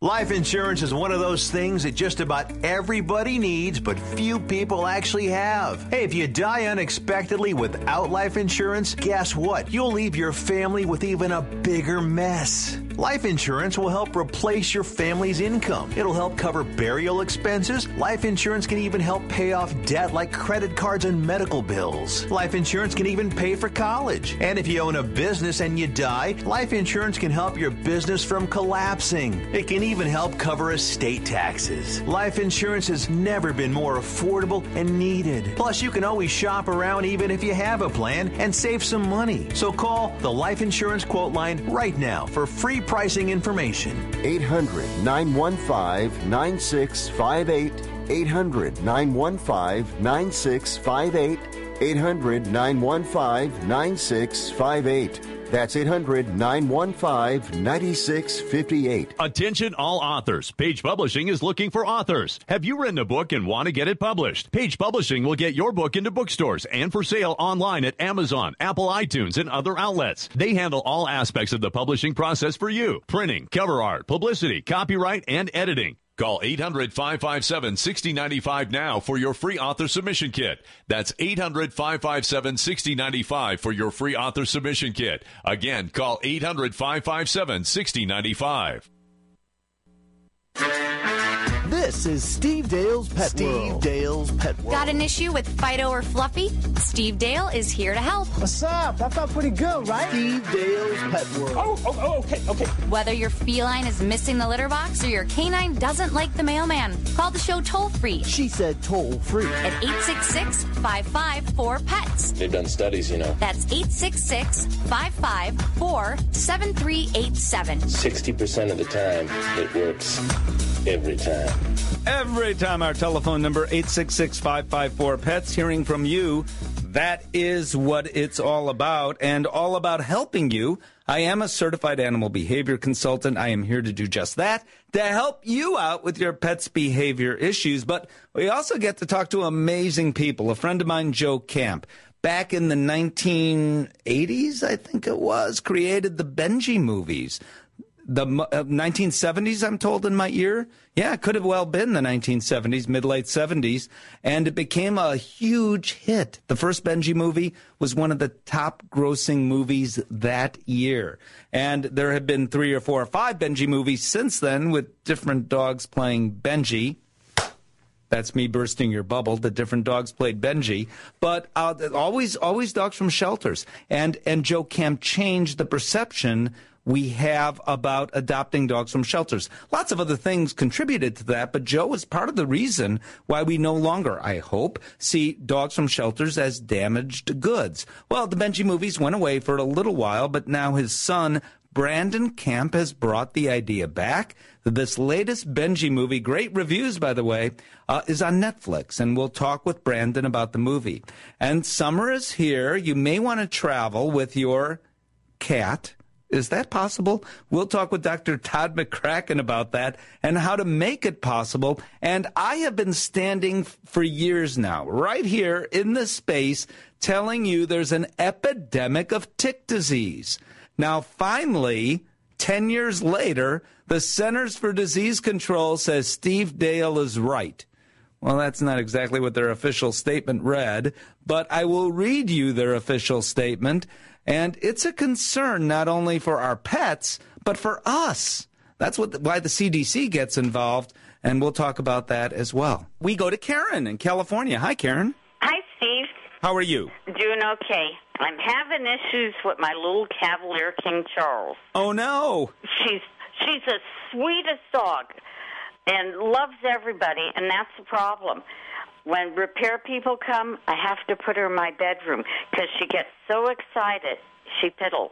Life insurance is one of those things that just about everybody needs, but few people actually have. Hey, if you die unexpectedly without life insurance, guess what? You'll leave your family with even a bigger mess. Life insurance will help replace your family's income. It'll help cover burial expenses. Life insurance can even help pay off debt like credit cards and medical bills. Life insurance can even pay for college. And if you own a business and you die, life insurance can help your business from collapsing. It can even help cover estate taxes. Life insurance has never been more affordable and needed. Plus, you can always shop around even if you have a plan and save some money. So call the Life Insurance Quote Line right now for free pricing information. 800-915-9658. 800-915-9658. 800-915-9658. That's 800-915-9658. Attention all authors. Page Publishing is looking for authors. Have you written a book and want to get it published? Page Publishing will get your book into bookstores and for sale online at Amazon, Apple iTunes, and other outlets. They handle all aspects of the publishing process for you. Printing, cover art, publicity, copyright, and editing. Call 800-557-6095 now for your free author submission kit. That's 800-557-6095 for your free author submission kit. Again, call 800-557-6095. This is Steve Dale's Pet World. Steve Dale's Pet World. Got an issue with Fido or Fluffy? Steve Dale is here to help. What's up? That felt pretty good, right? Steve Dale's Pet World. Okay. Whether your feline is missing the litter box or your canine doesn't like the mailman, call the show toll-free. She said toll-free. At 866-554-PETS. They've done studies, you know. That's 866-554-7387. 60% of the time, it works. Every time. Every time. Our telephone number, 866-554-PETS. Hearing from you. That is what it's all about, and all about helping you. I am a certified animal behavior consultant. I am here to do just that, to help you out with your pet's behavior issues. But we also get to talk to amazing people. A friend of mine, Joe Camp, back in the 1980s, I think it was, created the Benji movies. The 1970s, I'm told in my ear. Yeah, it could have well been the 1970s, mid-late 70s. And it became a huge hit. The first Benji movie was one of the top grossing movies that year. And there have been 3 or 4 or 5 Benji movies since then with different dogs playing Benji. That's me bursting your bubble. The different dogs played Benji. But always dogs from shelters. And Joe Camp changed the perception we have about adopting dogs from shelters. Lots of other things contributed to that, but Joe is part of the reason why we no longer, I hope, see dogs from shelters as damaged goods. Well, the Benji movies went away for a little while, but now his son, Brandon Camp, has brought the idea back. This latest Benji movie, great reviews, by the way, is on Netflix, and we'll talk with Brandon about the movie. And summer is here. You may want to travel with your cat. Is that possible? We'll talk with Dr. Todd McCracken about that and how to make it possible. And I have been standing for years now, right here in this space, telling you there's an epidemic of tick disease. Now, finally, 10 years later, the Centers for Disease Control says Steve Dale is right. Well, that's not exactly what their official statement read, but I will read you their official statement. And it's a concern not only for our pets, but for us. That's why the CDC gets involved, and we'll talk about that as well. We go to Karen in California. Hi, Karen. Hi, Steve. How are you? Doing okay. I'm having issues with my little Cavalier King Charles. Oh, no. She's the sweetest dog and loves everybody, and that's the problem. When repair people come, I have to put her in my bedroom because she gets so excited. She piddles.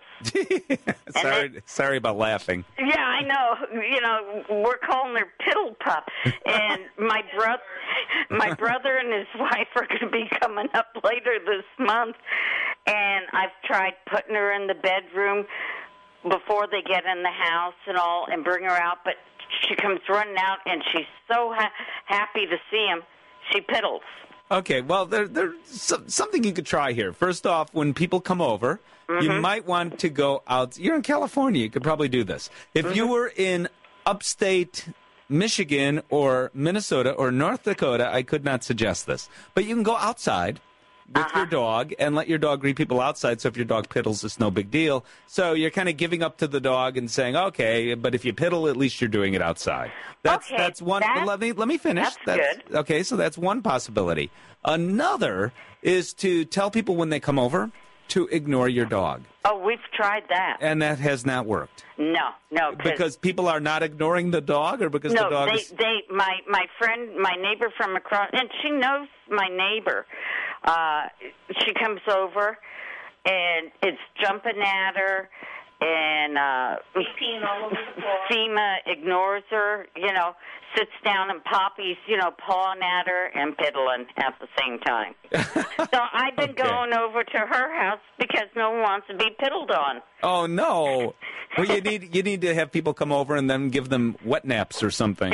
Sorry about laughing. Yeah, I know. You know, we're calling her Piddle Pup. And my brother and his wife are going to be coming up later this month. And I've tried putting her in the bedroom before they get in the house and all and bring her out. But she comes running out, and she's so happy to see him. She piddles. Okay, well, there's something you could try here. First off, when people come over, you might want to go out. You're in California. You could probably do this. If you were in upstate Michigan or Minnesota or North Dakota, I could not suggest this. But you can go outside with your dog and let your dog greet people outside. So if your dog piddles, it's no big deal. So you're kind of giving up to the dog and saying, okay, but if you piddle, at least you're doing it outside. That's one. Let me finish. That's good. Okay, so that's one possibility. Another is to tell people when they come over to ignore your dog. Oh, we've tried that. And that has not worked. No. Because people are not ignoring the dog, or because the dog is... my friend, my neighbor from across, and she knows my neighbor. She comes over, and it's jumping at her, and peeing all over the floor. FEMA ignores her, sits down, and Poppy's, pawing at her and piddling at the same time. So I've been going over to her house because no one wants to be piddled on. Oh, no. Well, you need to have people come over and then give them wet naps or something.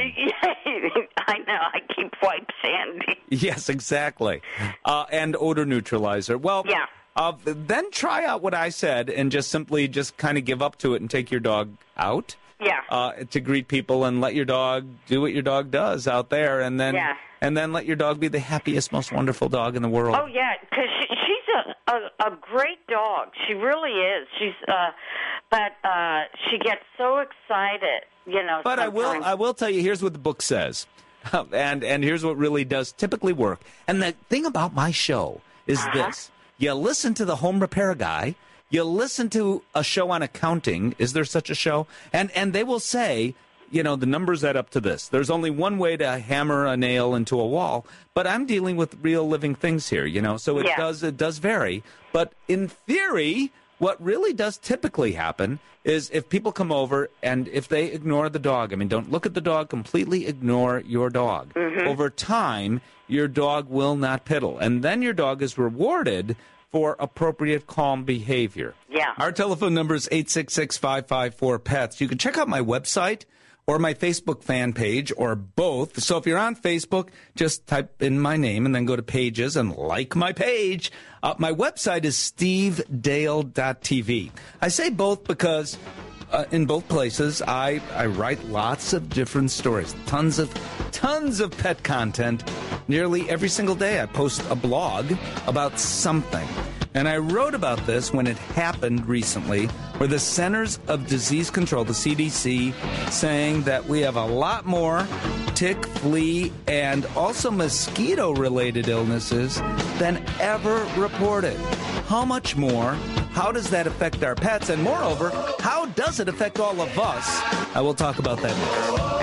I know. I keep wipes handy. Yes, exactly. And odor neutralizer. Well, yeah. Then try out what I said and just kind of give up to it and take your dog out. Yeah. To greet people and let your dog do what your dog does out there, and then let your dog be the happiest, most wonderful dog in the world. Oh yeah, because she's a great dog. She really is. But she gets so excited, But sometimes. I will tell you. Here's what the book says, and here's what really does typically work. And the thing about my show is this: you listen to the home repair guy. You listen to a show on accounting. Is there such a show? And they will say, the numbers add up to this. There's only one way to hammer a nail into a wall, but I'm dealing with real living things here, so it does vary. But in theory, what really does typically happen is if people come over and if they ignore the dog, don't look at the dog, completely ignore your dog. Mm-hmm. Over time, your dog will not piddle. And then your dog is rewarded for appropriate calm behavior. Yeah. Our telephone number is 866-554-PETS. You can check out my website or my Facebook fan page or both. So if you're on Facebook, just type in my name and then go to pages and like my page. My website is stevedale.tv. I say both because in both places I write lots of different stories, tons of pet content. Nearly every single day I post a blog about something. And I wrote about this when it happened recently, where the Centers of Disease Control, the CDC, saying that we have a lot more tick, flea, and also mosquito-related illnesses than ever reported. How much more? How does that affect our pets? And moreover, how does it affect all of us? I will talk about that next.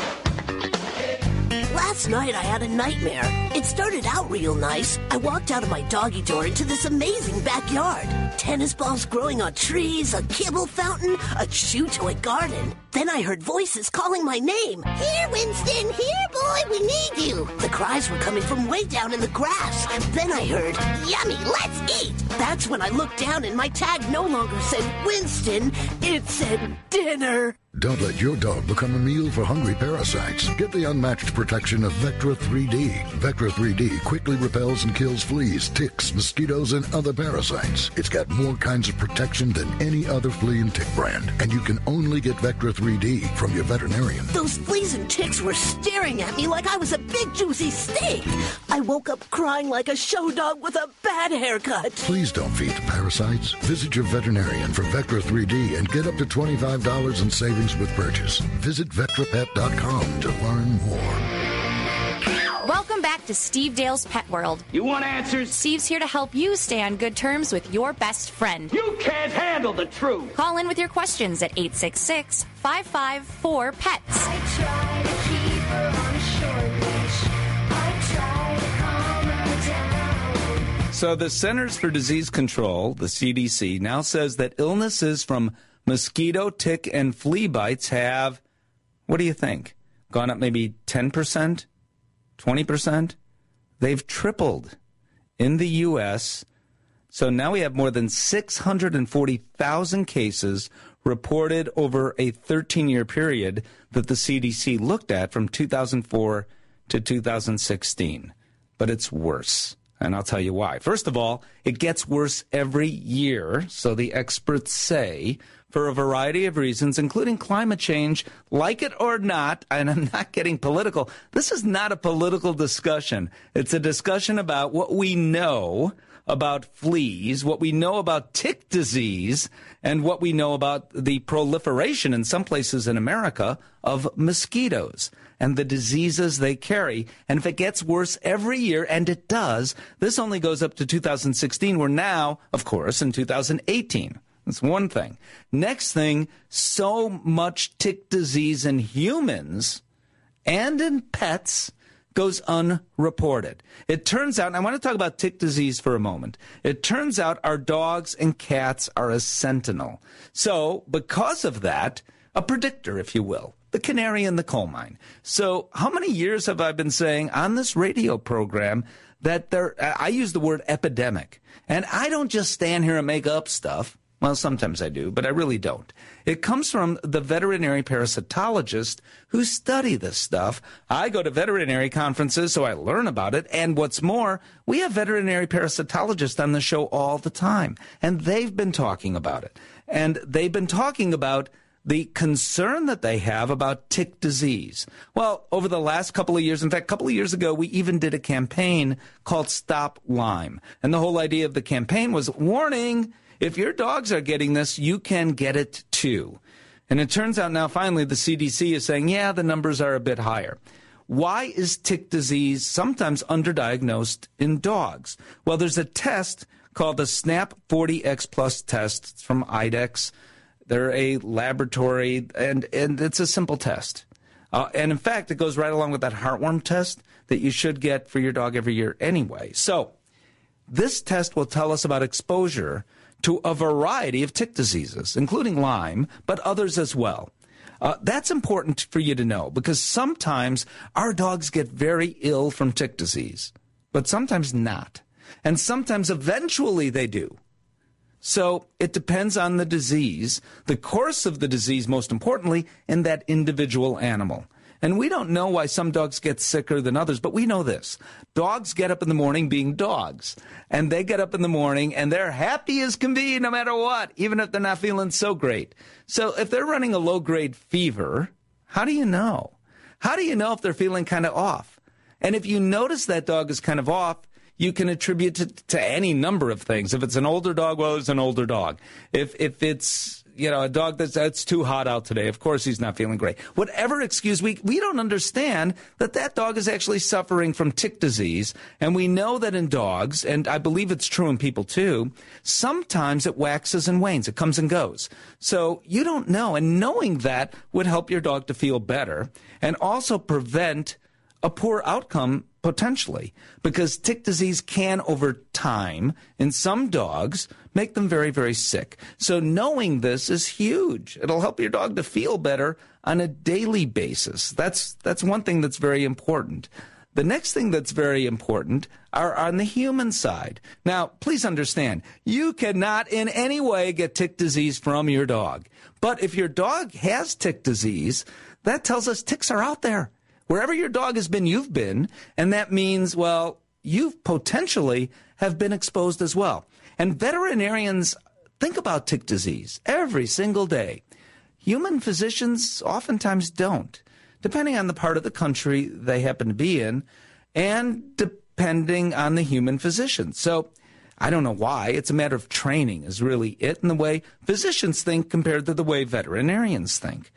Last night I had a nightmare. It started out real nice. I walked out of my doggy door into this amazing backyard. Tennis balls growing on trees, a kibble fountain, a chew-toy garden. Then I heard voices calling my name. Here, Winston! Here, boy! We need you! The cries were coming from way down in the grass. Then I heard, yummy, let's eat! That's when I looked down and my tag no longer said Winston. It said dinner. Don't let your dog become a meal for hungry parasites. Get the unmatched protection of Vectra 3D. Vectra 3D quickly repels and kills fleas, ticks, mosquitoes, and other parasites. It's got more kinds of protection than any other flea and tick brand. And you can only get Vectra 3D from your veterinarian. Those fleas and ticks were staring at me like I was a big juicy steak. I woke up crying like a show dog with a bad haircut. Please don't feed the parasites. Visit your veterinarian for Vectra 3D and get up to $25 in savings with purchase. Visit VectraPet.com to learn more. Welcome back to Steve Dale's Pet World. You want answers? Steve's here to help you stay on good terms with your best friend. You can't handle the truth. Call in with your questions at 866-554-PETS. I try to keep her on a short leash. I try to calm her down. So the Centers for Disease Control, the CDC, now says that illnesses from mosquito, tick, and flea bites have, what do you think, gone up maybe 10%, 20%? They've tripled in the U.S. So now we have more than 640,000 cases reported over a 13-year period that the CDC looked at from 2004 to 2016. But it's worse. And I'll tell you why. First of all, it gets worse every year, so the experts say. for a variety of reasons, including climate change, like it or not, and I'm not getting political. This is not a political discussion. It's a discussion about what we know about fleas, what we know about tick disease, and what we know about the proliferation in some places in America of mosquitoes and the diseases they carry. And if it gets worse every year, and it does, this only goes up to 2016. We're now, of course, in 2018. That's one thing. Next thing, so much tick disease in humans and in pets goes unreported. It turns out, and I want to talk about tick disease for a moment. It turns out our dogs and cats are a sentinel. So because of that, a predictor, if you will, the canary in the coal mine. So how many years have I been saying on this radio program that I use the word epidemic, and I don't just stand here and make up stuff. Well, sometimes I do, but I really don't. It comes from the veterinary parasitologists who study this stuff. I go to veterinary conferences, so I learn about it. And what's more, we have veterinary parasitologists on the show all the time, and they've been talking about it. And they've been talking about the concern that they have about tick disease. Well, over the last couple of years, in fact, a couple of years ago, we even did a campaign called Stop Lyme. And the whole idea of the campaign was, warning, if your dogs are getting this, you can get it too. And it turns out now, finally, the CDC is saying, yeah, the numbers are a bit higher. Why is tick disease sometimes underdiagnosed in dogs? Well, there's a test called the SNAP 40X Plus test. It's from IDEXX. They're a laboratory, and it's a simple test. And in fact, it goes right along with that heartworm test that you should get for your dog every year anyway. So this test will tell us about exposure to a variety of tick diseases, including Lyme, but others as well. That's important for you to know, because sometimes our dogs get very ill from tick disease, but sometimes not. And sometimes eventually they do. So it depends on the disease, the course of the disease, most importantly, in that individual animal. And we don't know why some dogs get sicker than others, but we know this. Dogs get up in the morning being dogs, and they get up in the morning and they're happy as can be no matter what, even if they're not feeling so great. So if they're running a low-grade fever, how do you know? How do you know if they're feeling kind of off? And if you notice that dog is kind of off, you can attribute it to any number of things. If it's an older dog, well, it's an older dog. If it's, a dog that's too hot out today, of course he's not feeling great. Whatever excuse, we don't understand that dog is actually suffering from tick disease. And we know that in dogs, and I believe it's true in people too, sometimes it waxes and wanes. It comes and goes. So you don't know. And knowing that would help your dog to feel better and also prevent a poor outcome potentially, because tick disease can, over time, in some dogs, make them very, very sick. So knowing this is huge. It'll help your dog to feel better on a daily basis. That's one thing that's very important. The next thing that's very important are on the human side. Now, please understand, you cannot in any way get tick disease from your dog. But if your dog has tick disease, that tells us ticks are out there. Wherever your dog has been, you've been, and that means, well, you potentially have been exposed as well. And veterinarians think about tick disease every single day. Human physicians oftentimes don't, depending on the part of the country they happen to be in, and depending on the human physician. So I don't know why. It's a matter of training is really it, and the way physicians think compared to the way veterinarians think.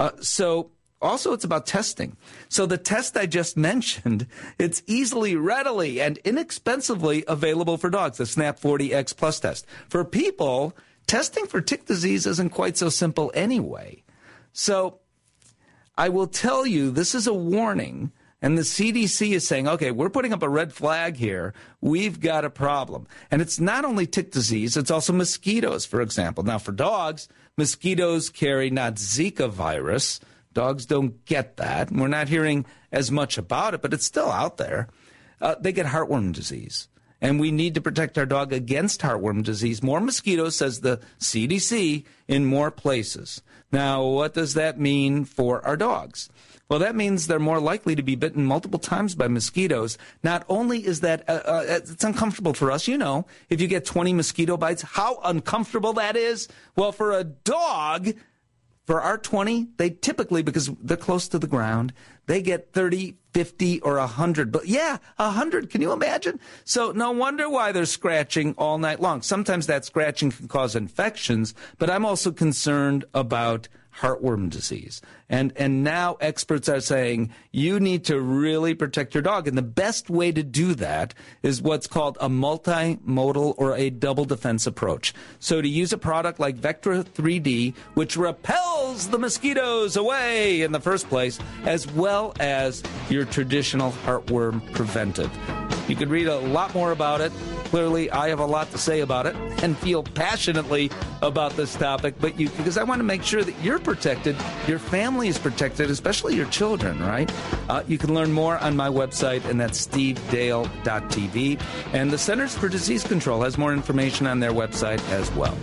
Also, it's about testing. So the test I just mentioned, it's easily, readily, and inexpensively available for dogs, the SNAP 40X Plus test. For people, testing for tick disease isn't quite so simple anyway. So I will tell you, this is a warning, and the CDC is saying, okay, we're putting up a red flag here. We've got a problem. And it's not only tick disease, it's also mosquitoes, for example. Now, for dogs, mosquitoes carry not Zika virus. Dogs don't get that. We're not hearing as much about it, but it's still out there. They get heartworm disease. and we need to protect our dog against heartworm disease. More mosquitoes, says the CDC, in more places. Now, what does that mean for our dogs? Well, that means they're more likely to be bitten multiple times by mosquitoes. Not only is that it's uncomfortable for us, if you get 20 mosquito bites, how uncomfortable that is. Well, for a dog, for our 20, they typically, because they're close to the ground, they get 30, 50, or 100. But yeah, 100. Can you imagine? So no wonder why they're scratching all night long. Sometimes that scratching can cause infections, but I'm also concerned about heartworm disease. And now experts are saying you need to really protect your dog. And the best way to do that is what's called a multimodal or a double defense approach. So to use a product like Vectra 3D, which repels the mosquitoes away in the first place, as well as your traditional heartworm preventive. You could read a lot more about it. Clearly, I have a lot to say about it and feel passionately about this topic, because I want to make sure that you're protected, your family is protected, especially your children, right? You can learn more on my website, and that's stevedale.tv. And the Centers for Disease Control has more information on their website as well.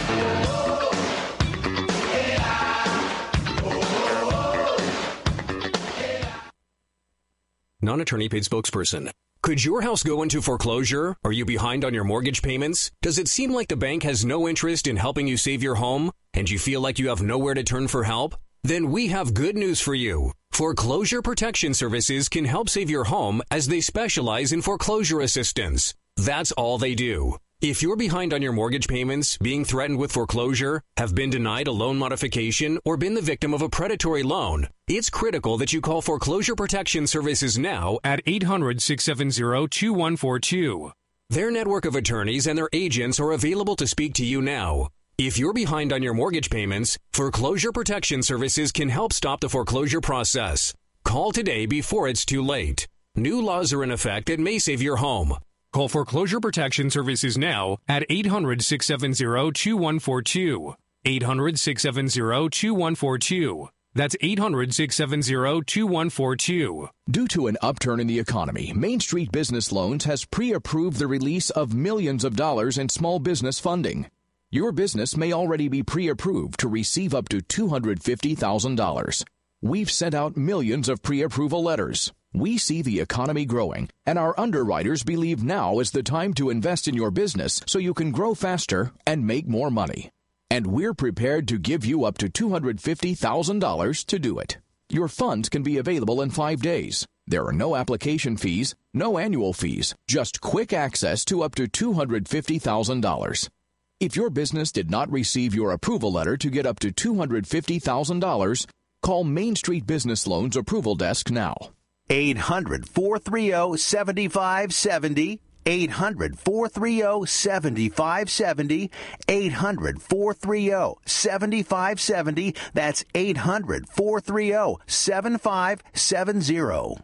Non-attorney paid spokesperson. Could your house go into foreclosure? Are you behind on your mortgage payments? Does it seem like the bank has no interest in helping you save your home, and you feel like you have nowhere to turn for help? Then we have good news for you. Foreclosure Protection Services can help save your home, as they specialize in foreclosure assistance. That's all they do. If you're behind on your mortgage payments, being threatened with foreclosure, have been denied a loan modification, or been the victim of a predatory loan, it's critical that you call Foreclosure Protection Services now at 800-670-2142. Their network of attorneys and their agents are available to speak to you now. If you're behind on your mortgage payments, Foreclosure Protection Services can help stop the foreclosure process. Call today before it's too late. New laws are in effect that may save your home. Call Foreclosure Protection Services now at 800-670-2142. 800-670-2142. That's 800-670-2142. Due to an upturn in the economy, Main Street Business Loans has pre-approved the release of millions of dollars in small business funding. Your business may already be pre-approved to receive up to $250,000. We've sent out millions of pre-approval letters. We see the economy growing, and our underwriters believe now is the time to invest in your business so you can grow faster and make more money. And we're prepared to give you up to $250,000 to do it. Your funds can be available in 5 days. There are no application fees, no annual fees, just quick access to up to $250,000. If your business did not receive your approval letter to get up to $250,000, call Main Street Business Loans Approval Desk now. 800-430-7570. 800-430-7570. 800-430-7570. That's 800-430-7570.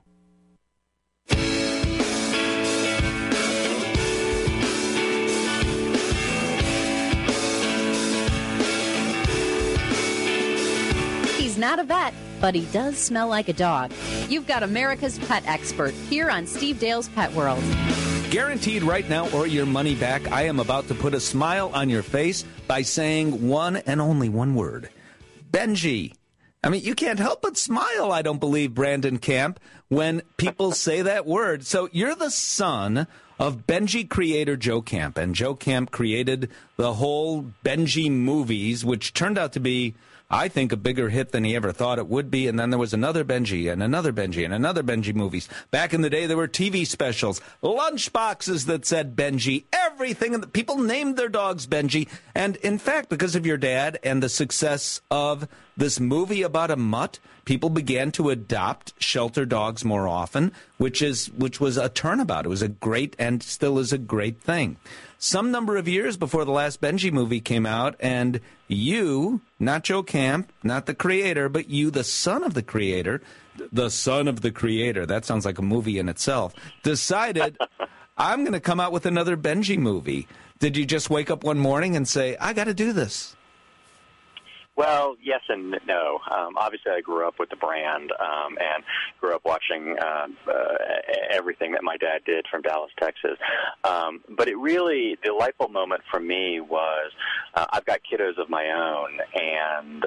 He's not a vet, but he does smell like a dog. You've got America's pet expert here on Steve Dale's Pet World. Guaranteed right now or your money back, I am about to put a smile on your face by saying one and only one word. Benji. I mean, you can't help but smile, I don't believe, Brandon Camp, when people say that word. So you're the son of Benji creator Joe Camp, and Joe Camp created the whole Benji movies, which turned out to be, I think, a bigger hit than he ever thought it would be. And then there was another Benji and another Benji and another Benji movies. Back in the day, there were TV specials, lunch boxes that said Benji, everything. And people named their dogs Benji. And in fact, because of your dad and the success of this movie about a mutt, people began to adopt shelter dogs more often, which was a turnabout. It was a great and still is a great thing. Some number of years before the last Benji movie came out, and you, not Joe Camp, not the creator, but you, the son of the creator, that sounds like a movie in itself, decided, I'm going to come out with another Benji movie. Did you just wake up one morning and say, I got to do this? Well, yes and no. Obviously, I grew up with the brand and grew up watching everything that my dad did from Dallas, Texas. But it really, the light bulb moment for me was I've got kiddos of my own, and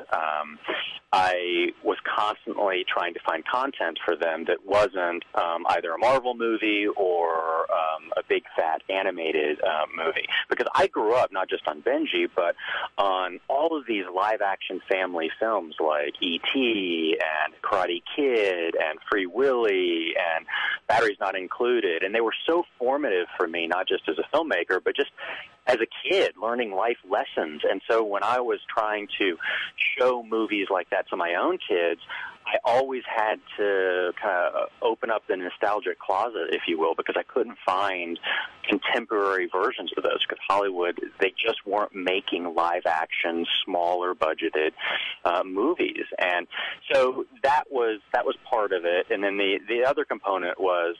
I was constantly trying to find content for them that wasn't either a Marvel movie or a big, fat animated movie. Because I grew up not just on Benji, but on all of these live-action family films like E.T. and Karate Kid and Free Willy and Batteries Not Included. And they were so formative for me, not just as a filmmaker, but just as a kid, learning life lessons. And so when I was trying to show movies like that to my own kids, I always had to kind of open up the nostalgic closet, if you will, because I couldn't find contemporary versions of those, because Hollywood, they just weren't making live-action, smaller-budgeted movies. And so that was part of it. And then the other component was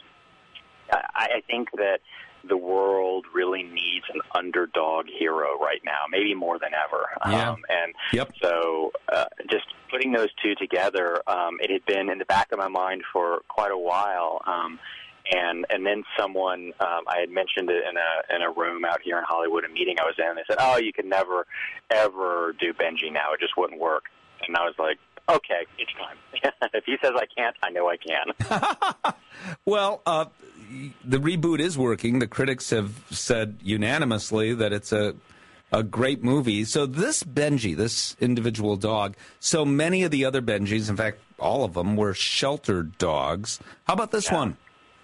I think that the world really needs an underdog hero right now, maybe more than ever. Yeah. So just putting those two together, it had been in the back of my mind for quite a while. And then someone, I had mentioned it in a room out here in Hollywood, a meeting I was in, they said, "Oh, you could never, ever do Benji now. It just wouldn't work." And I was like, okay, it's time. If he says I can't, I know I can. Well, the reboot is working. The critics have said unanimously that it's a great movie. So this Benji, this individual dog, so many of the other Benjis, in fact, all of them, were sheltered dogs. How about this one?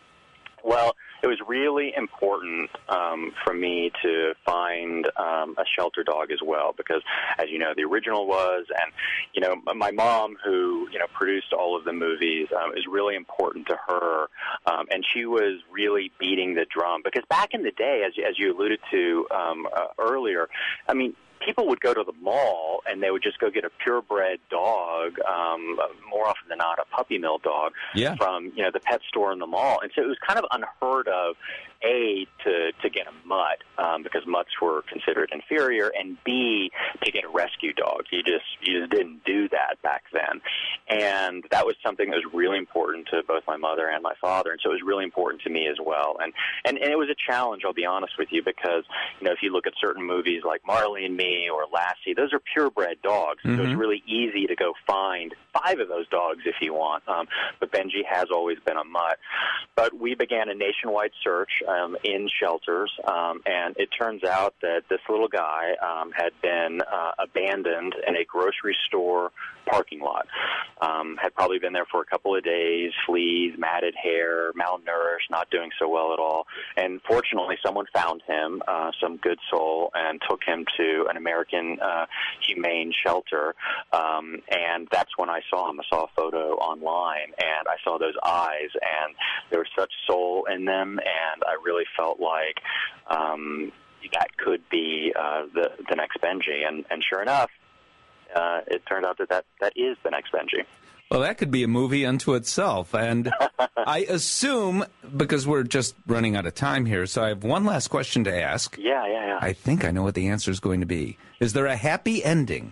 Well, it was really important for me to find a shelter dog as well, because, as you know, the original was, and, you know, my mom, who, you know, produced all of the movies, is really important to her, and she was really beating the drum, because back in the day, as you alluded to earlier, I mean, people would go to the mall and they would just go get a purebred dog, more often than not a puppy mill dog, from, you know, the pet store in the mall. And so it was kind of unheard of, A, to get a mutt, because mutts were considered inferior, and B, to get a rescue dog. You just didn't do that back then. And that was something that was really important to both my mother and my father, and so it was really important to me as well. And it was a challenge, I'll be honest with you, because, you know, if you look at certain movies like Marley and Me or Lassie, those are purebred dogs. Mm-hmm. So it's really easy to go find 5 of those dogs if you want. But Benji has always been a mutt. But we began a nationwide search in shelters, and it turns out that this little guy had been abandoned in a grocery store parking lot. Had probably been there for a couple of days, fleas, matted hair, malnourished, not doing so well at all. And fortunately, someone found him, some good soul, and took him to an American humane shelter. And that's when I saw him. I saw a photo online, and I saw those eyes, and there was such soul in them, and I really felt like that could be the next Benji. And sure enough, it turned out that is the next Benji. Well, that could be a movie unto itself. And I assume, because we're just running out of time here, so I have one last question to ask. Yeah. I think I know what the answer is going to be. Is there a happy ending?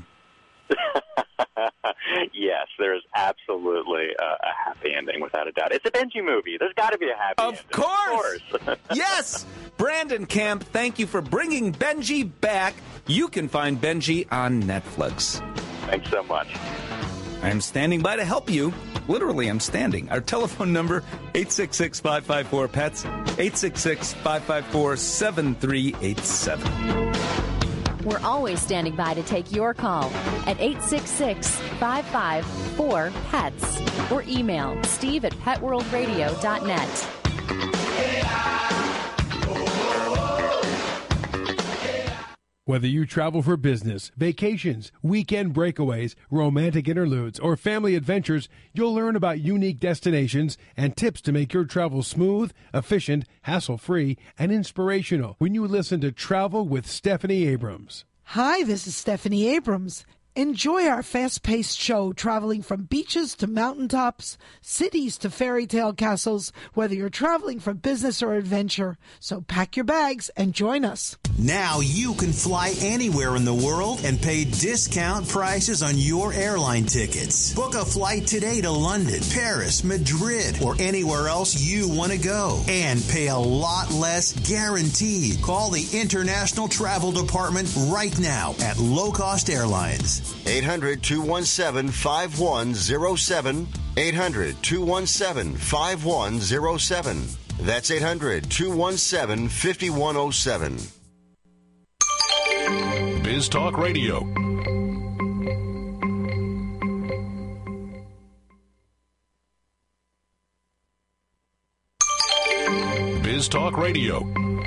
Yes, there's absolutely a happy ending, without a doubt. It's a Benji movie. There's got to be a happy ending. Of course! Yes! Brandon Camp, thank you for bringing Benji back. You can find Benji on Netflix. Thanks so much. I'm standing by to help you. Literally, I'm standing. Our telephone number, 866-554-PETS, 866-554-7387. We're always standing by to take your call at 866-554-PETS or email steve@petworldradio.net. Whether you travel for business, vacations, weekend breakaways, romantic interludes, or family adventures, you'll learn about unique destinations and tips to make your travel smooth, efficient, hassle-free, and inspirational when you listen to Travel with Stephanie Abrams. Hi, this is Stephanie Abrams. Enjoy our fast-paced show traveling from beaches to mountaintops, cities to fairy tale castles, whether you're traveling for business or adventure. So pack your bags and join us. Now you can fly anywhere in the world and pay discount prices on your airline tickets. Book a flight today to London, Paris, Madrid, or anywhere else you want to go. And pay a lot less guaranteed. Call the International Travel Department right now at Low Cost Airlines. 800-217-5107. 800-217-5107. That's 800-217-5107. Biz Talk Radio. Biz Talk Radio.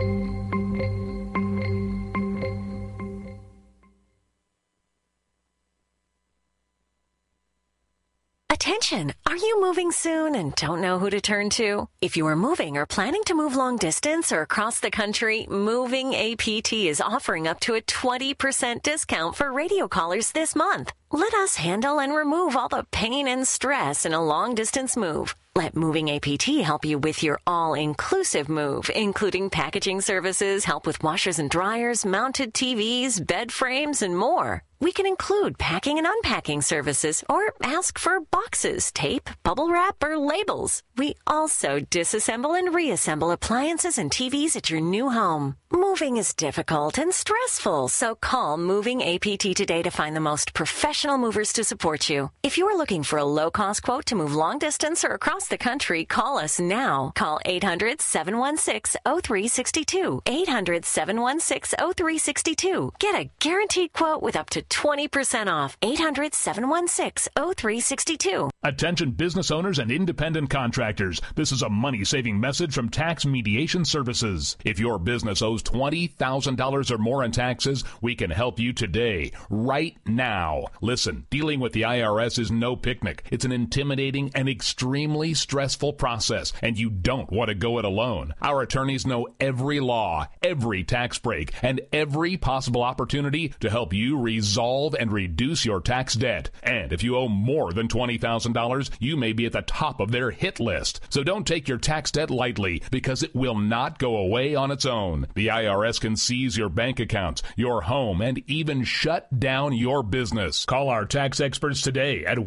Attention! Are you moving soon and don't know who to turn to? If you are moving or planning to move long distance or across the country, Moving APT is offering up to a 20% discount for radio callers this month. Let us handle and remove all the pain and stress in a long distance move. Let Moving APT help you with your all-inclusive move, including packaging services, help with washers and dryers, mounted TVs, bed frames, and more. We can include packing and unpacking services or ask for boxes, tape, bubble wrap, or labels. We also disassemble and reassemble appliances and TVs at your new home. Moving is difficult and stressful, so call Moving APT today to find the most professional movers to support you. If you are looking for a low-cost quote to move long distance or across the country, call us now. Call 800-716-0362. 800-716-0362. Get a guaranteed quote with up to 20% off. 800-716-0362. Attention business owners and independent contractors. This is a money-saving message from Tax Mediation Services. If your business owes $20,000 or more in taxes, we can help you today, right now. Listen, dealing with the IRS is no picnic. It's an intimidating and extremely stressful process, and you don't want to go it alone. Our attorneys know every law, every tax break, and every possible opportunity to help you resolve and reduce your tax debt. And if you owe more than $20,000, you may be at the top of their hit list. So don't take your tax debt lightly, because it will not go away on its own. The IRS can seize your bank accounts, your home, and even shut down your business. Call our tax experts today at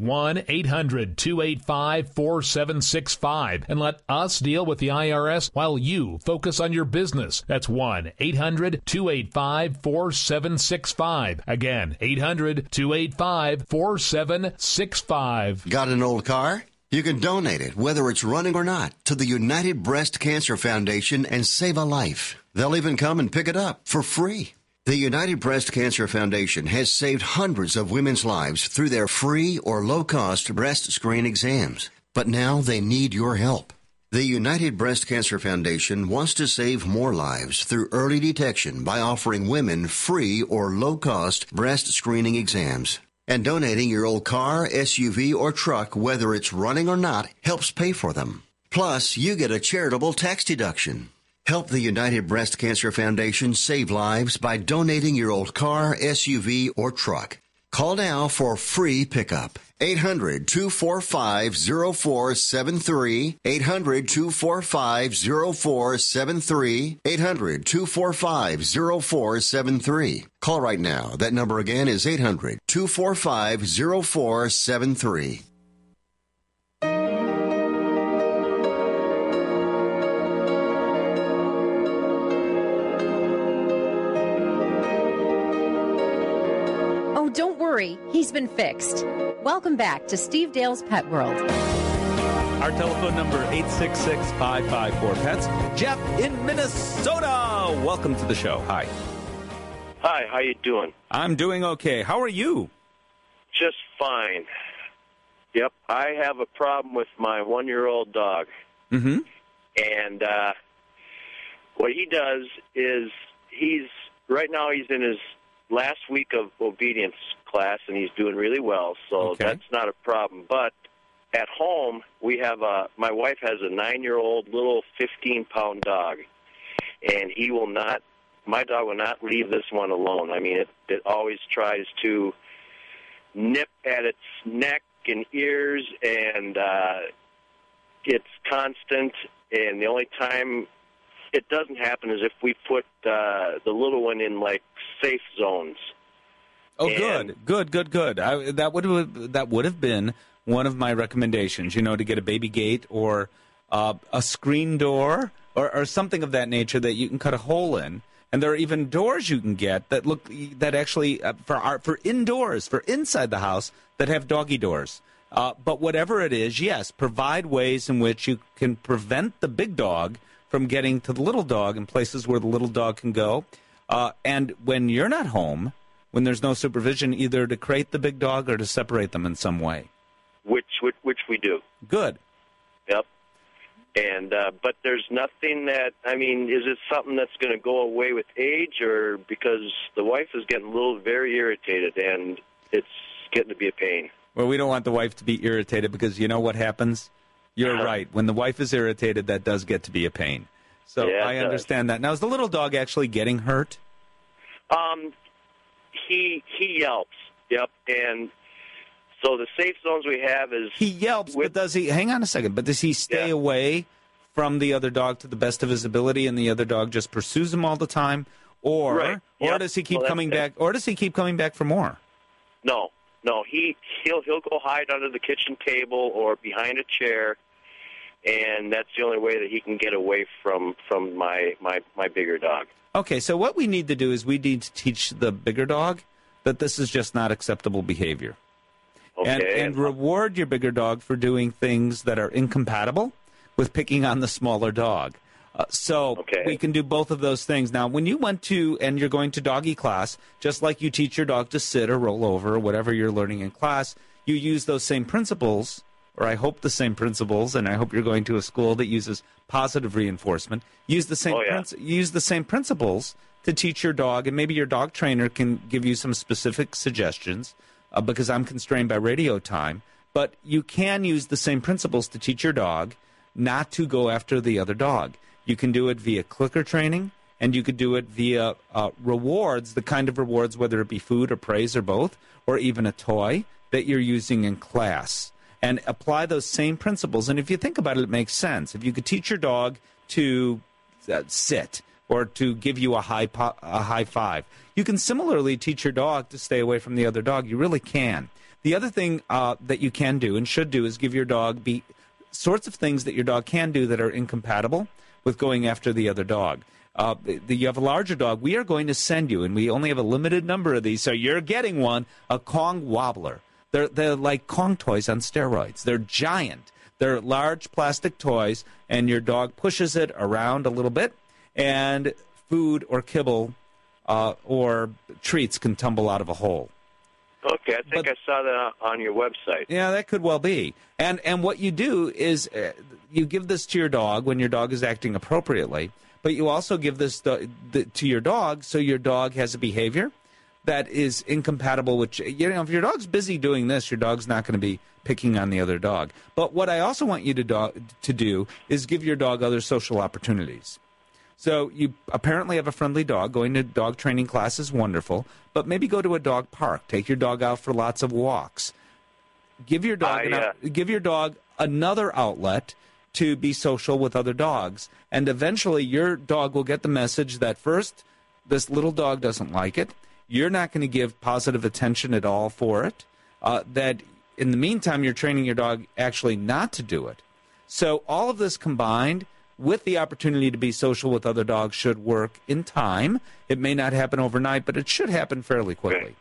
1-800-285-4765 and let us deal with the IRS while you focus on your business. That's 1-800-285-4765. Again, 800-285-4765. Got an old car? You can donate it, whether it's running or not, to the United Breast Cancer Foundation and save a life. They'll even come and pick it up for free. The United Breast Cancer Foundation has saved hundreds of women's lives through their free or low-cost breast screen exams. But now they need your help. The United Breast Cancer Foundation wants to save more lives through early detection by offering women free or low-cost breast screening exams. And donating your old car, SUV, or truck, whether it's running or not, helps pay for them. Plus, you get a charitable tax deduction. Help the United Breast Cancer Foundation save lives by donating your old car, SUV, or truck. Call now for free pickup. 800-245-0473. 800-245-0473. 800-245-0473. Call right now. That number again is 800-245-0473. Don't worry, he's been fixed. Welcome back to Steve Dale's Pet World. Our telephone number, 866-554-PETS. Jeff in Minnesota. Welcome to the show. Hi. Hi, how you doing? I'm doing okay. How are you? Just fine. Yep, I have a problem with my 1-year-old dog. Mm-hmm. And what he does is right now he's in his last week of obedience class, and he's doing really well, so that's not a problem. But at home, we have my wife has a 9-year-old little 15-pound dog, and my dog will not leave this one alone. I mean, it always tries to nip at its neck and ears, and it's constant. And the only time it doesn't happen is if we put the little one in, like, safe zones. Oh, good. That would have been one of my recommendations, to get a baby gate or a screen door or something of that nature that you can cut a hole in. And there are even doors you can get that actually for indoors, for inside the house, that have doggy doors. But whatever it is, yes, provide ways in which you can prevent the big dog from getting to the little dog in places where the little dog can go. And when you're not home, when there's no supervision, either to crate the big dog or to separate them in some way. Which we do. Good. Yep. And but there's nothing that, is it something that's going to go away with age, or because the wife is getting very irritated and it's getting to be a pain? Well, we don't want the wife to be irritated because you know what happens? You're right. When the wife is irritated, that does get to be a pain. So yeah, I understand that. Now, is the little dog actually getting hurt? He yelps. Yep. And so the safe zones we have is... He yelps, but does he... Hang on a second. But does he stay away from the other dog to the best of his ability, and the other dog just pursues him all the time? Or does he keep coming back? Or does he keep coming back for more? No. He'll go hide under the kitchen table or behind a chair, and that's the only way that he can get away from my bigger dog. Okay, so what we need to do is we need to teach the bigger dog that this is just not acceptable behavior. Okay. And reward your bigger dog for doing things that are incompatible with picking on the smaller dog. We can do both of those things. Now, when you went to, and you're going to doggy class, just like you teach your dog to sit or roll over or whatever you're learning in class, you use those same principles, or I hope the same principles, and I hope you're going to a school that uses positive reinforcement. Use the same principles to teach your dog, and maybe your dog trainer can give you some specific suggestions because I'm constrained by radio time. But you can use the same principles to teach your dog not to go after the other dog. You can do it via clicker training, and you could do it via rewards, the kind of rewards, whether it be food or praise or both, or even a toy that you're using in class. And apply those same principles. And if you think about it, it makes sense. If you could teach your dog to sit or to give you a high five, you can similarly teach your dog to stay away from the other dog. You really can. The other thing that you can do and should do is give your dog sorts of things that your dog can do that are incompatible with going after the other dog. You have a larger dog. We are going to send you, and we only have a limited number of these, so you're getting one, a Kong Wobbler. They're like Kong toys on steroids. They're giant. They're large plastic toys, and your dog pushes it around a little bit, and food or kibble or treats can tumble out of a hole. Okay, I think I saw that on your website. Yeah, that could well be. And what you do is you give this to your dog when your dog is acting appropriately, but you also give this to your dog so your dog has a behavior that is incompatible with, if your dog's busy doing this, your dog's not going to be picking on the other dog. But what I also want you to do is give your dog other social opportunities. So you apparently have a friendly dog. Going to dog training class is wonderful, but maybe go to a dog park. Take your dog out for lots of walks. Give your dog another outlet to be social with other dogs, and eventually your dog will get the message that first, this little dog doesn't like it. You're not going to give positive attention at all for it. That in the meantime, you're training your dog actually not to do it. So all of this combined with the opportunity to be social with other dogs should work in time. It may not happen overnight, but it should happen fairly quickly.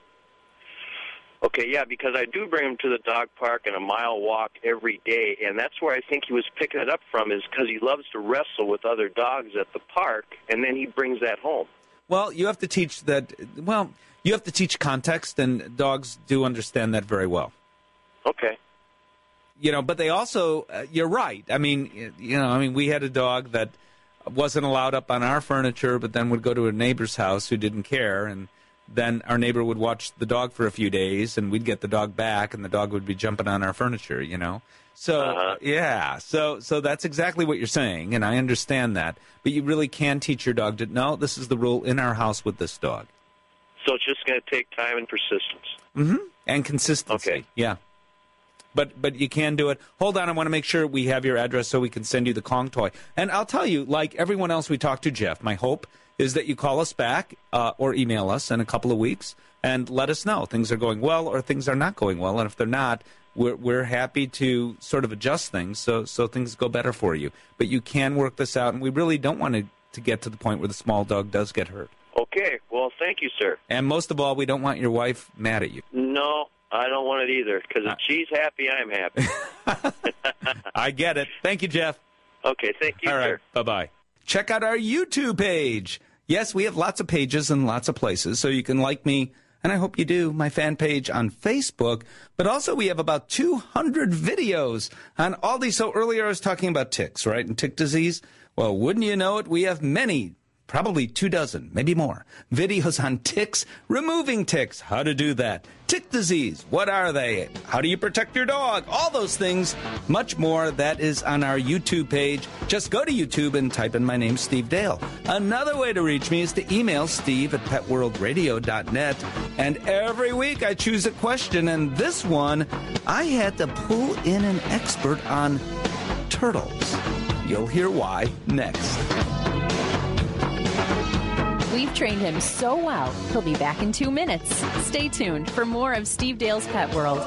Okay, yeah, because I do bring him to the dog park and a mile walk every day, and that's where I think he was picking it up from, is because he loves to wrestle with other dogs at the park, and then he brings that home. Well, you have to teach that. Well, you have to teach context, and dogs do understand that very well. Okay. But they also, you're right. We had a dog that wasn't allowed up on our furniture, but then would go to a neighbor's house who didn't care, and then our neighbor would watch the dog for a few days, and we'd get the dog back, and the dog would be jumping on our furniture, So, so that's exactly what you're saying, and I understand that. But you really can teach your dog no, this is the rule in our house with this dog. So it's just going to take time and persistence. Mm-hmm. And consistency. Okay. Yeah. But you can do it. Hold on, I want to make sure we have your address so we can send you the Kong toy. And I'll tell you, like everyone else we talked to, Jeff, my hope is that you call us back or email us in a couple of weeks and let us know things are going well or things are not going well. And if they're not, we're happy to sort of adjust things so things go better for you. But you can work this out, and we really don't want to get to the point where the small dog does get hurt. Okay. Well, thank you, sir. And most of all, we don't want your wife mad at you. No, I don't want it either, because if she's happy, I'm happy. I get it. Thank you, Jeff. Okay, thank you, all right, sir. Bye-bye. Check out our YouTube page. Yes, we have lots of pages and lots of places, so you can like me, and I hope you do, my fan page on Facebook. But also we have about 200 videos on all these. So earlier I was talking about ticks, right, and tick disease. Well, wouldn't you know it, we have many, probably 24, maybe more, videos on ticks, removing ticks, how to do that, tick disease, what are they, how do you protect your dog, all those things, much more. That is on our YouTube page. Just go to YouTube and type in my name, Steve Dale. Another way to reach me is to email steve@petworldradio.net. And every week I choose a question, and this one, I had to pull in an expert on turtles. You'll hear why next. We've trained him so well, he'll be back in 2 minutes. Stay tuned for more of Steve Dale's Pet World.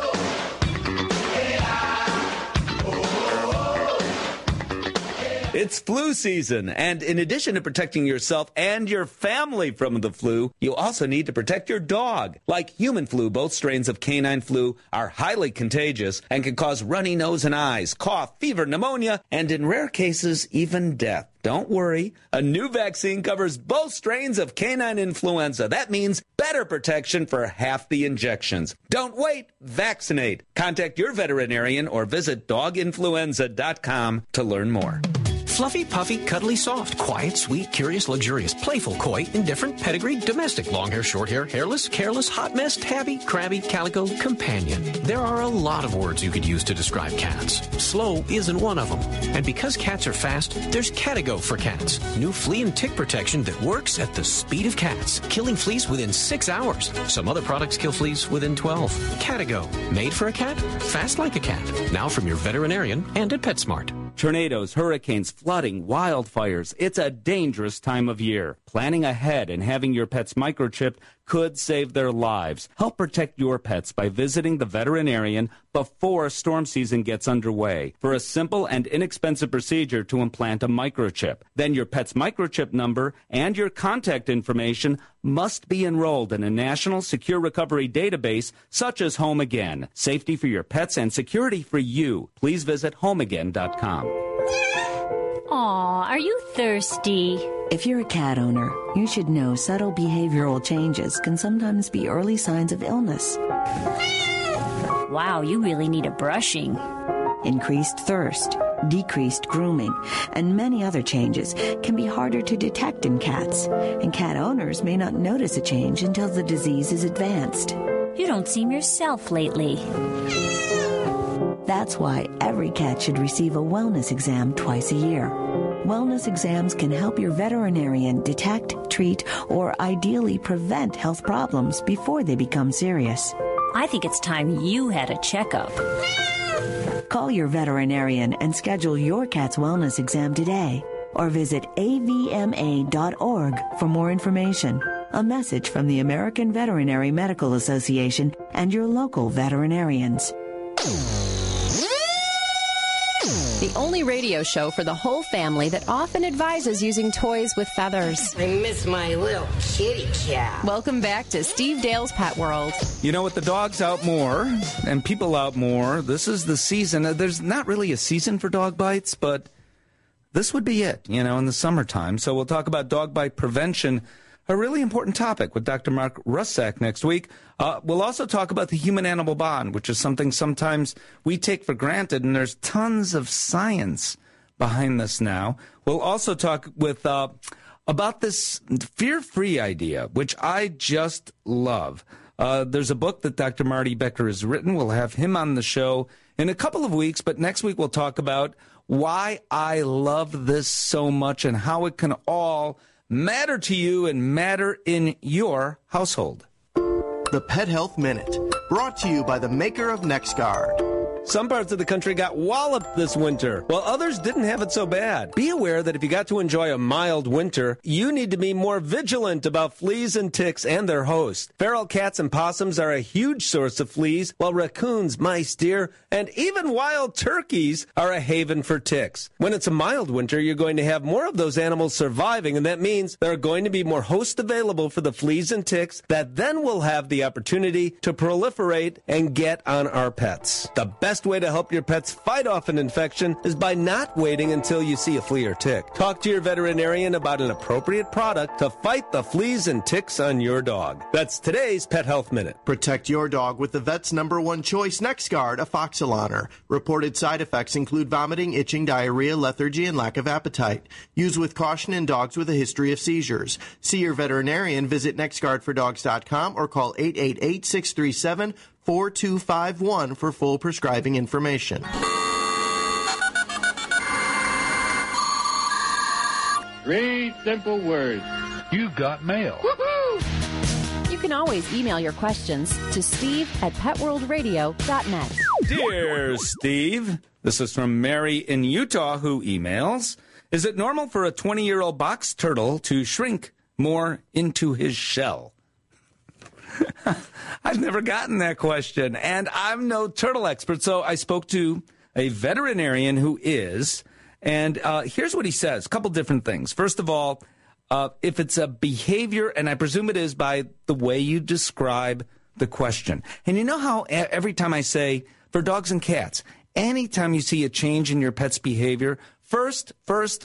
It's flu season, and in addition to protecting yourself and your family from the flu, you also need to protect your dog. Like human flu, both strains of canine flu are highly contagious and can cause runny nose and eyes, cough, fever, pneumonia, and in rare cases, even death. Don't worry. A new vaccine covers both strains of canine influenza. That means better protection for half the injections. Don't wait. Vaccinate. Contact your veterinarian or visit doginfluenza.com to learn more. Fluffy, puffy, cuddly, soft, quiet, sweet, curious, luxurious, playful, coy, indifferent, pedigree, domestic, long hair, short hair, hairless, careless, hot mess, tabby, crabby, calico, companion. There are a lot of words you could use to describe cats. Slow isn't one of them. And because cats are fast, there's Catigo for cats. New flea and tick protection that works at the speed of cats, killing fleas within 6 hours. Some other products kill fleas within 12. Catigo, made for a cat, fast like a cat. Now from your veterinarian and at PetSmart. Tornadoes, hurricanes, flooding, wildfires. It's a dangerous time of year. Planning ahead and having your pets microchipped could save their lives. Help protect your pets by visiting the veterinarian before storm season gets underway for a simple and inexpensive procedure to implant a microchip. Then your pet's microchip number and your contact information must be enrolled in a national secure recovery database such as Home Again. Safety for your pets and security for you. Please visit homeagain.com. Aw, are you thirsty? If you're a cat owner, you should know subtle behavioral changes can sometimes be early signs of illness. Wow, you really need a brushing. Increased thirst, decreased grooming, and many other changes can be harder to detect in cats, and cat owners may not notice a change until the disease is advanced. You don't seem yourself lately. That's why every cat should receive a wellness exam twice a year. Wellness exams can help your veterinarian detect, treat, or ideally prevent health problems before they become serious. I think it's time you had a checkup. Call your veterinarian and schedule your cat's wellness exam today, or visit avma.org for more information. A message from the American Veterinary Medical Association and your local veterinarians. The only radio show for the whole family that often advises using toys with feathers. I miss my little kitty cat. Welcome back to Steve Dale's Pet World. You know, with the dogs out more and people out more, this is the season. There's not really a season for dog bites, but this would be it, you know, in the summertime. So we'll talk about dog bite prevention, a really important topic, with Dr. Mark Russack next week. We'll also talk about the human-animal bond, which is something sometimes we take for granted, and there's tons of science behind this now. We'll also talk with about this fear-free idea, which I just love. There's a book that Dr. Marty Becker has written. We'll have him on the show in a couple of weeks, but next week we'll talk about why I love this so much and how it can all matter to you and matter in your household. The Pet Health Minute, brought to you by the maker of NexGard. Some parts of the country got walloped this winter, while others didn't have it so bad. Be aware that if you got to enjoy a mild winter, you need to be more vigilant about fleas and ticks and their host. Feral cats and possums are a huge source of fleas, while raccoons, mice, deer, and even wild turkeys are a haven for ticks. When it's a mild winter, you're going to have more of those animals surviving, and that means there are going to be more hosts available for the fleas and ticks that then will have the opportunity to proliferate and get on our pets. The best way to help your pets fight off an infection is by not waiting until you see a flea or tick. Talk to your veterinarian about an appropriate product to fight the fleas and ticks on your dog. That's today's Pet Health Minute. Protect your dog with the vet's #1 choice, NexGard, Afoxolaner. Reported side effects include vomiting, itching, diarrhea, lethargy, and lack of appetite. Use with caution in dogs with a history of seizures. See your veterinarian. Visit nextguardfordogs.com or call 888-637-4251 for full prescribing information. 3 simple words. You got mail. Woohoo! You can always email your questions to steve@petworldradio.net. Dear Steve, this is from Mary in Utah who emails, is it normal for a 20-year-old box turtle to shrink more into his shell? I've never gotten that question, and I'm no turtle expert, so I spoke to a veterinarian who is, and here's what he says, a couple different things. First of all, if it's a behavior, and I presume it is by the way you describe the question. And you know how every time I say, for dogs and cats, anytime you see a change in your pet's behavior, first,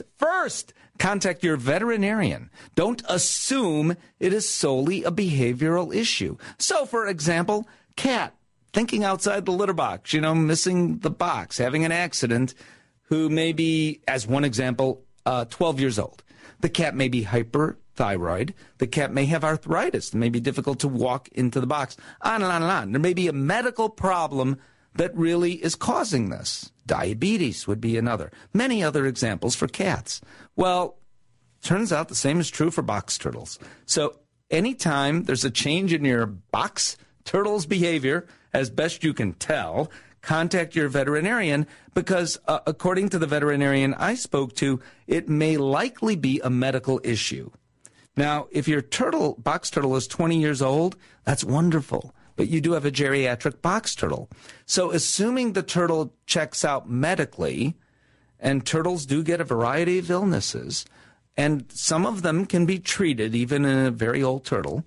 contact your veterinarian. Don't assume it is solely a behavioral issue. So, for example, cat, thinking outside the litter box, missing the box, having an accident, who may be, as one example, 12 years old. The cat may be hyperthyroid. The cat may have arthritis. It may be difficult to walk into the box. On and on and on. There may be a medical problem that really is causing this. Diabetes would be another. Many other examples for cats. Well, turns out the same is true for box turtles. So anytime there's a change in your box turtle's behavior, as best you can tell, contact your veterinarian because according to the veterinarian I spoke to, it may likely be a medical issue. Now, if your box turtle is 20 years old, that's wonderful. But you do have a geriatric box turtle. So assuming the turtle checks out medically, and turtles do get a variety of illnesses, and some of them can be treated even in a very old turtle,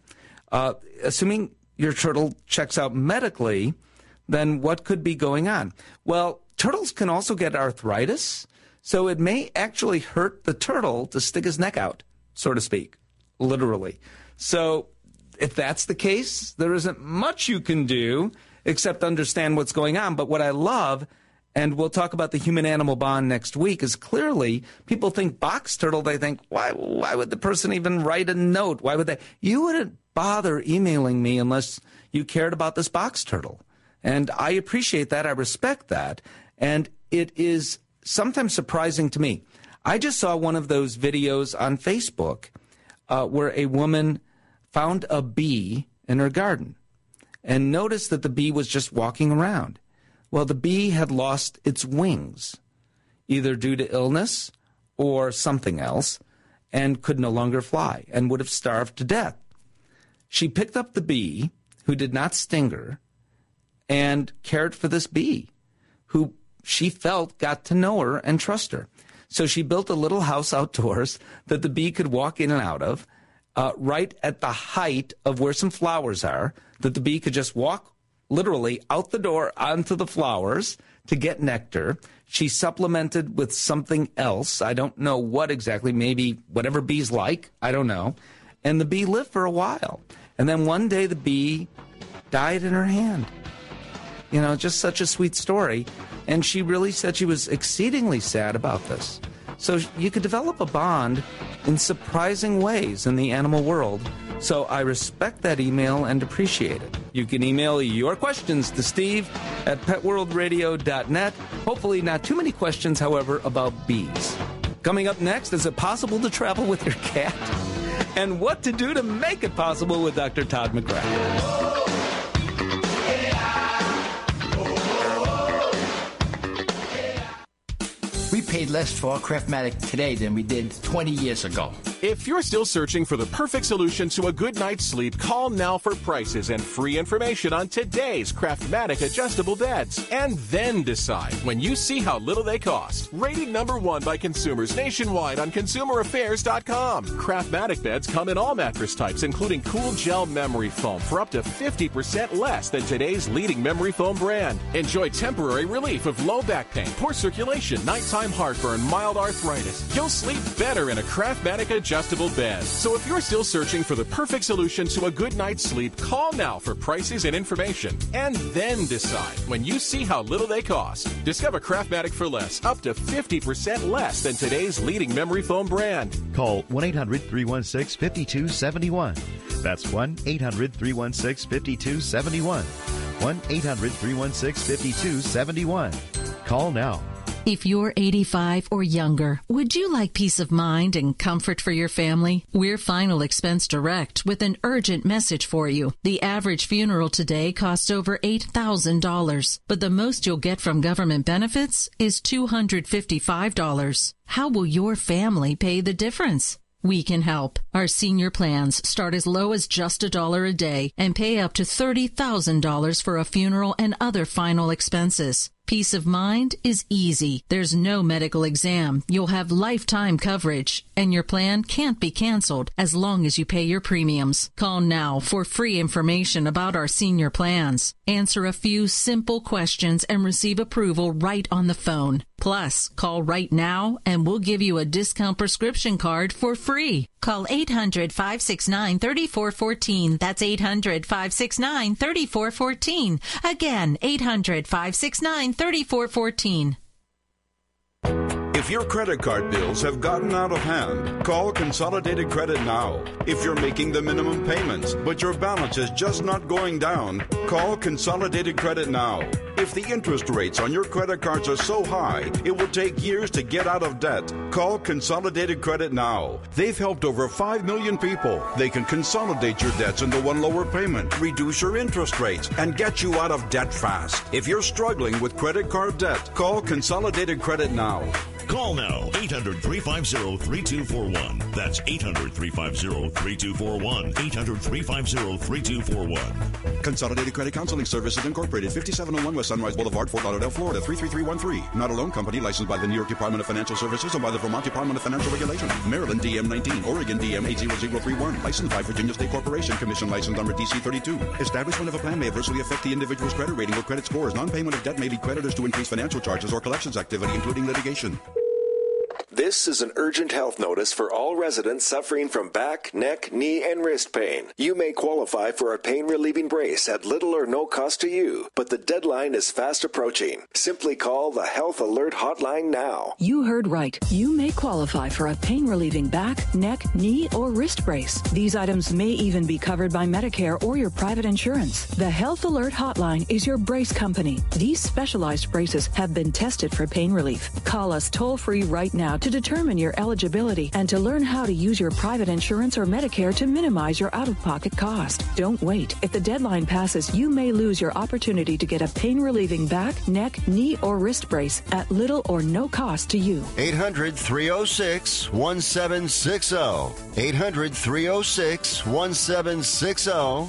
assuming your turtle checks out medically, then what could be going on? Well, turtles can also get arthritis, so it may actually hurt the turtle to stick his neck out, so to speak, literally. So if that's the case, there isn't much you can do except understand what's going on. But what I love, and we'll talk about the human-animal bond next week, is clearly people think box turtle, they think, why would the person even write a note? Why would they? You wouldn't bother emailing me unless you cared about this box turtle. And I appreciate that. I respect that. And it is sometimes surprising to me. I just saw one of those videos on Facebook where a woman found a bee in her garden and noticed that the bee was just walking around. Well, the bee had lost its wings, either due to illness or something else, and could no longer fly and would have starved to death. She picked up the bee, who did not sting her, and cared for this bee, who she felt got to know her and trust her. So she built a little house outdoors that the bee could walk in and out of, right at the height of where some flowers are, that the bee could just walk literally out the door onto the flowers to get nectar. She supplemented with something else. I don't know what exactly, maybe whatever bees like. I don't know. And the bee lived for a while. And then one day the bee died in her hand. Just such a sweet story. And she really said she was exceedingly sad about this. So you could develop a bond in surprising ways in the animal world. So I respect that email and appreciate it. You can email your questions to steve@petworldradio.net. Hopefully not too many questions, however, about bees. Coming up next, is it possible to travel with your cat? And what to do to make it possible with Dr. Todd McGrath. We paid less for our Craftmatic today than we did 20 years ago. If you're still searching for the perfect solution to a good night's sleep, call now for prices and free information on today's Craftmatic adjustable beds. And then decide when you see how little they cost. Rated #1 by consumers nationwide on ConsumerAffairs.com. Craftmatic beds come in all mattress types, including cool gel memory foam for up to 50% less than today's leading memory foam brand. Enjoy temporary relief of low back pain, poor circulation, nighttime heartburn, mild arthritis. You'll sleep better in a Craftmatic adjustable bed. So if you're still searching for the perfect solution to a good night's sleep, call now for prices and information. And then decide when you see how little they cost. Discover Craftmatic for less, up to 50% less than today's leading memory foam brand. Call 1-800-316-5271. That's 1-800-316-5271. 1-800-316-5271. Call now. If you're 85 or younger, would you like peace of mind and comfort for your family? We're Final Expense Direct with an urgent message for you. The average funeral today costs over $8,000, but the most you'll get from government benefits is $255. How will your family pay the difference? We can help. Our senior plans start as low as just $1 a day and pay up to $30,000 for a funeral and other final expenses. Peace of mind is easy. There's no medical exam. You'll have lifetime coverage, and your plan can't be canceled as long as you pay your premiums. Call now for free information about our senior plans. Answer a few simple questions and receive approval right on the phone. Plus, call right now and we'll give you a discount prescription card for free. Call 800-569-3414. That's 800-569-3414. Again, 800-569-3414. If your credit card bills have gotten out of hand, call Consolidated Credit now. If you're making the minimum payments, but your balance is just not going down, call Consolidated Credit now. If the interest rates on your credit cards are so high, it will take years to get out of debt. Call Consolidated Credit now. They've helped over 5 million people. They can consolidate your debts into one lower payment, reduce your interest rates, and get you out of debt fast. If you're struggling with credit card debt, call Consolidated Credit now. Call now, 800-350-3241. That's 800-350-3241. 800-350-3241. Consolidated Credit Counseling Services Incorporated, 5701 West Sunrise Boulevard, Fort Lauderdale, Florida, 33313. Not a loan company licensed by the New York Department of Financial Services and by the Vermont Department of Financial Regulation. Maryland DM 19, Oregon DM 80031. Licensed by Virginia State Corporation. Commission license number DC 32. Establishment of a plan may adversely affect the individual's credit rating or credit scores. Non-payment of debt may lead creditors to increase financial charges or collections activity, including litigation. This is an urgent health notice for all residents suffering from back, neck, knee, and wrist pain. You may qualify for a pain-relieving brace at little or no cost to you, but the deadline is fast approaching. Simply call the Health Alert Hotline now. You heard right. You may qualify for a pain-relieving back, neck, knee, or wrist brace. These items may even be covered by Medicare or your private insurance. The Health Alert Hotline is your brace company. These specialized braces have been tested for pain relief. Call us toll-free right now to determine your eligibility and to learn how to use your private insurance or Medicare to minimize your out-of-pocket cost. Don't wait. If the deadline passes, you may lose your opportunity to get a pain-relieving back, neck, knee, or wrist brace at little or no cost to you. 800-306-1760. 800-306-1760.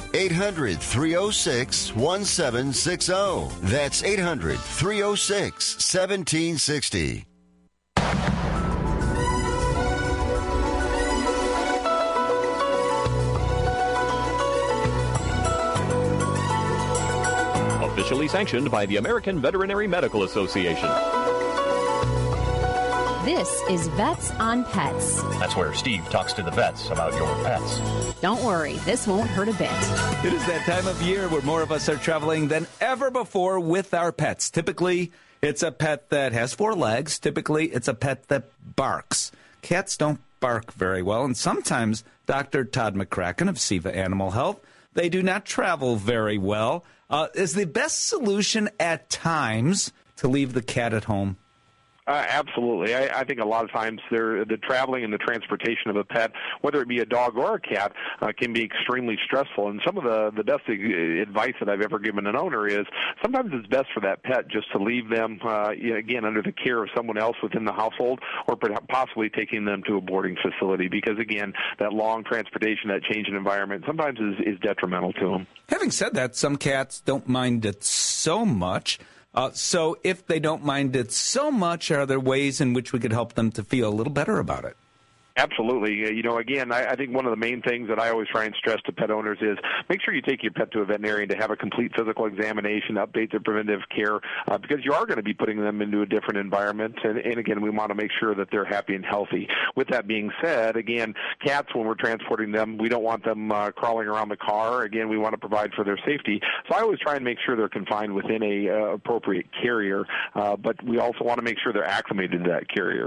800-306-1760. That's 800-306-1760. Officially sanctioned by the American Veterinary Medical Association. This is Vets on Pets. That's where Steve talks to the vets about your pets. Don't worry, this won't hurt a bit. It is that time of year where more of us are traveling than ever before with our pets. Typically, it's a pet that has 4 legs. Typically, it's a pet that barks. Cats don't bark very well, and sometimes Dr. Todd McCracken of SIVA Animal Health, they do not travel very well. Is the best solution at times to leave the cat at home? Absolutely. I think a lot of times the traveling and the transportation of a pet, whether it be a dog or a cat, can be extremely stressful. And some of the best advice that I've ever given an owner is sometimes it's best for that pet just to leave them, again, under the care of someone else within the household, or possibly taking them to a boarding facility, because, again, that long transportation, that change in environment, sometimes is detrimental to them. Having said that, some cats don't mind it so much. So if they don't mind it so much, are there ways in which we could help them to feel a little better about it? Absolutely. Again, I think one of the main things that I always try and stress to pet owners is make sure you take your pet to a veterinarian to have a complete physical examination, update their preventive care, because you are going to be putting them into a different environment. And again, we want to make sure that they're happy and healthy. With that being said, again, cats, when we're transporting them, we don't want them crawling around the car. Again, we want to provide for their safety. So I always try and make sure they're confined within a appropriate carrier, but we also want to make sure they're acclimated to that carrier.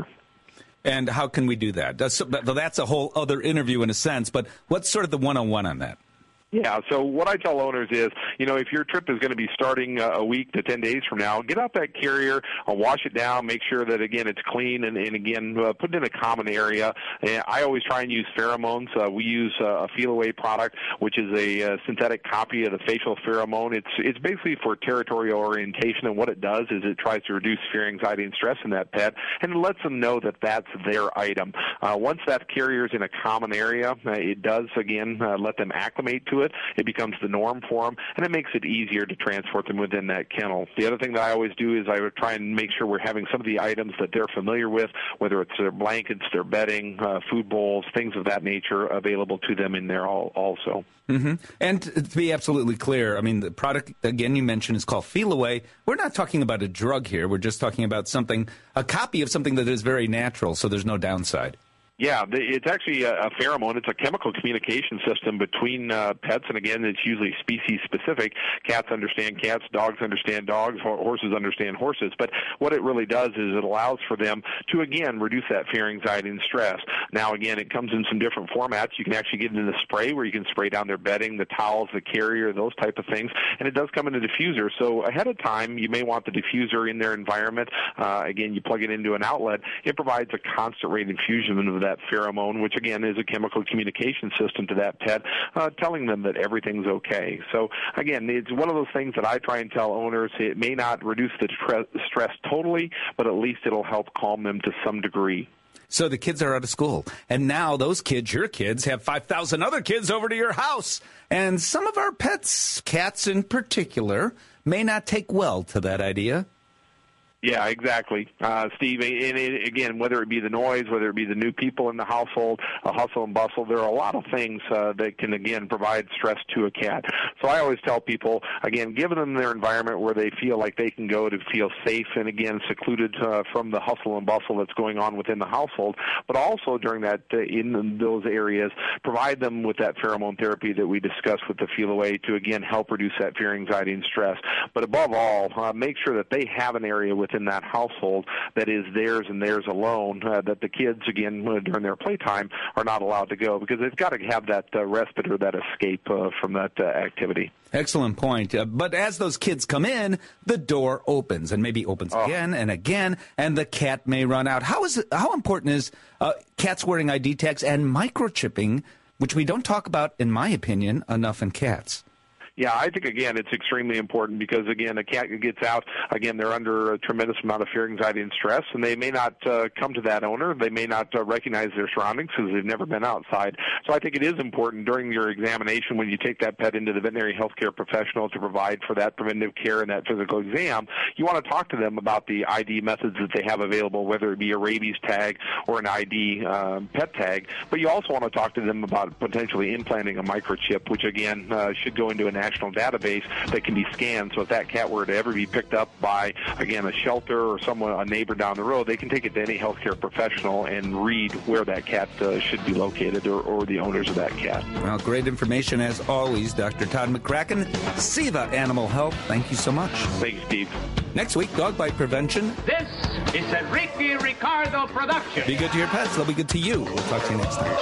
And how can we do that? That's a whole other interview in a sense, but what's sort of the one-on-one on that? Yeah, so what I tell owners is, if your trip is going to be starting a week to 10 days from now, get out that carrier, wash it down, make sure that, again, it's clean, and again, put it in a common area. And I always try and use pheromones. We use a Feel-Away product, which is a synthetic copy of the facial pheromone. It's basically for territorial orientation, and what it does is it tries to reduce fear, anxiety, and stress in that pet, and it lets them know that that's their item. Once that carrier is in a common area, it does, again, let them acclimate to it. It becomes the norm for them, and it makes it easier to transport them within that kennel. The other thing that I always do is I would try and make sure we're having some of the items that they're familiar with, whether it's their blankets, their bedding, food bowls, things of that nature, available to them in there also. Mm-hmm. And to be absolutely clear, I mean, the product, again, you mentioned is called Feel-Away. We're not talking about a drug here. We're just talking about a copy of something that is very natural, so there's no downside. Yeah, it's actually a pheromone. It's a chemical communication system between pets, and again, it's usually species-specific. Cats understand cats, dogs understand dogs, horses understand horses. But what it really does is it allows for them to, again, reduce that fear, anxiety, and stress. Now, again, it comes in some different formats. You can actually get it in a spray where you can spray down their bedding, the towels, the carrier, those type of things. And it does come in a diffuser. So ahead of time, you may want the diffuser in their environment. Again, you plug it into an outlet. It provides a constant rate infusion of that pheromone, which again is a chemical communication system to that pet, telling them that everything's okay. So again, it's one of those things that I try and tell owners. It may not reduce the stress totally, but at least it'll help calm them to some degree. So the kids are out of school, and now those kids, your kids, have 5,000 other kids over to your house. And some of our pets, cats in particular, may not take well to that idea. Yeah, exactly, Steve. And again, whether it be the noise, whether it be the new people in the household, a hustle and bustle, there are a lot of things that can, again, provide stress to a cat. So I always tell people, again, give them their environment where they feel like they can go to feel safe and, again, secluded from the hustle and bustle that's going on within the household. But also during that, in those areas, provide them with that pheromone therapy that we discussed with the Feel-Away to, again, help reduce that fear, anxiety, and stress. But above all, make sure that they have an area within that household that is theirs and theirs alone, that the kids, again, during their playtime, are not allowed to go, because they've got to have that respite or that escape from that activity. Excellent point. But as those kids come in, the door opens, and maybe opens again and again, and the cat may run out. How important is cats wearing ID tags and microchipping, which we don't talk about, in my opinion, enough in cats? Yeah, I think, again, it's extremely important because, again, a cat gets out, again, they're under a tremendous amount of fear, anxiety, and stress, and they may not come to that owner. They may not recognize their surroundings because they've never been outside. So I think it is important during your examination when you take that pet into the veterinary healthcare professional to provide for that preventive care and that physical exam, you want to talk to them about the ID methods that they have available, whether it be a rabies tag or an ID pet tag. But you also want to talk to them about potentially implanting a microchip, which, again, should go into a national database that can be scanned. So if that cat were to ever be picked up by, again, a shelter or a neighbor down the road, they can take it to any healthcare professional and read where that cat should be located or the owners of that cat. Well, great information as always, Dr. Todd McCracken, SIVA Animal Health. Thank you so much. Thank you, Steve. Next week, dog bite prevention. This is a Ricky Ricardo production. Be good to your pets. They'll be good to you. We'll talk to you next time.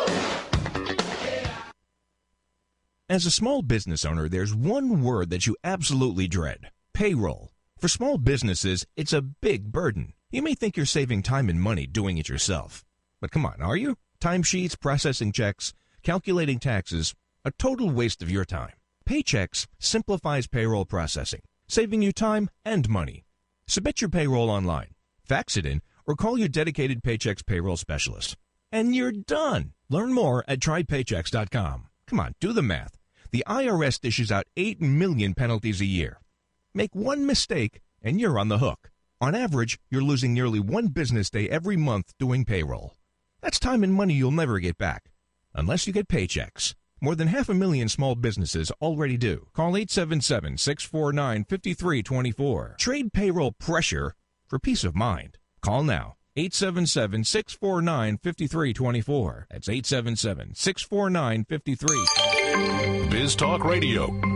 As a small business owner, there's one word that you absolutely dread: payroll. For small businesses, it's a big burden. You may think you're saving time and money doing it yourself. But come on, are you? Timesheets, processing checks, calculating taxes, a total waste of your time. Paychex simplifies payroll processing, saving you time and money. Submit your payroll online, fax it in, or call your dedicated Paychex payroll specialist. And you're done. Learn more at trypaychex.com. Come on, do the math. The IRS dishes out 8 million penalties a year. Make one mistake, and you're on the hook. On average, you're losing nearly 1 business day every month doing payroll. That's time and money you'll never get back, unless you get Paychex. More than 500,000 small businesses already do. Call 877-649-5324. Trade payroll pressure for peace of mind. Call now. 877-649-5324. That's 877-649-5324. Biz Talk Radio,